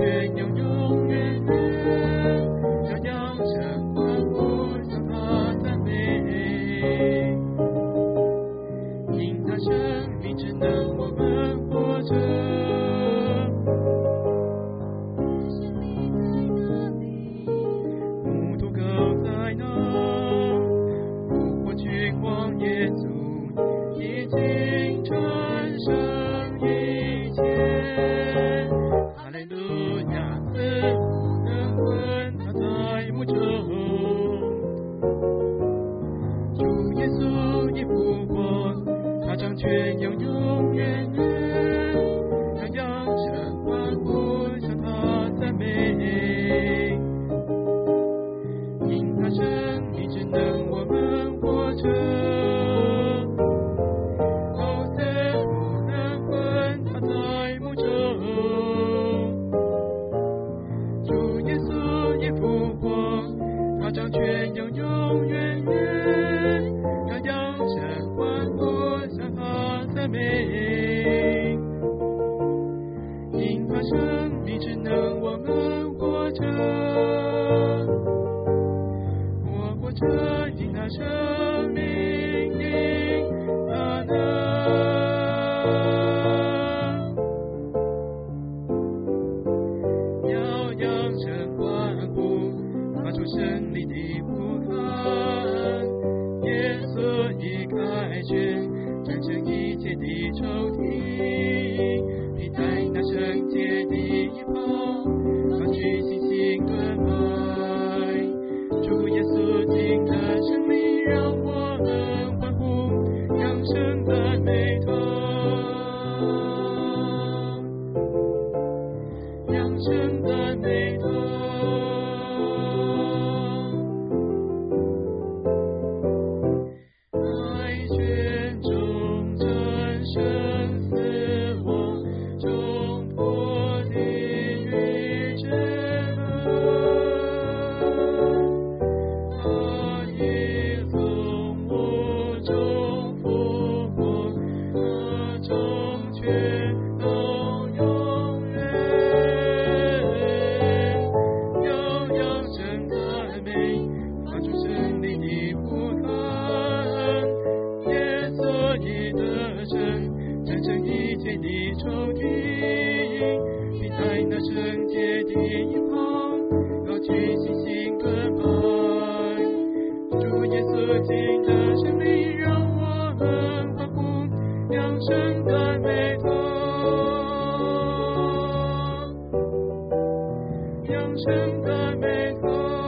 全永永远远，要扬声欢呼，向他赞美。因他生命只能我们活着。牧徒狗在哪？复活君王耶稣已经战胜一切。哈利路亚，死不能困他在墓中。主耶稣已复活，他掌权永永远远，要扬声欢呼，向他赞美。因他生命只能我们活着，哦，死不能困他在墓中。主耶稣已复活，他掌权永永远远，要扬声欢呼，向他赞美。因他生命只能我们活着，我活着因他生命，因他能。要扬声欢呼，发出胜利的呼喊。耶稣已开权，战胜一切的仇敌，披戴那圣洁的衣袍，高举信心盾牌。主耶稣经的胜利，让我们欢呼，扬声赞美他，扬声赞美他。爱权中战胜死亡，冲破地狱之门。他已从墓中复活，他掌权到永远，要扬声赞美，发出胜利的呼喊。耶稣已得胜，战胜一切的仇敌，披戴那圣洁的衣袍，高举信心盾牌。主耶稣经的胜利，让我们欢呼，扬声赞美他，扬声赞美他。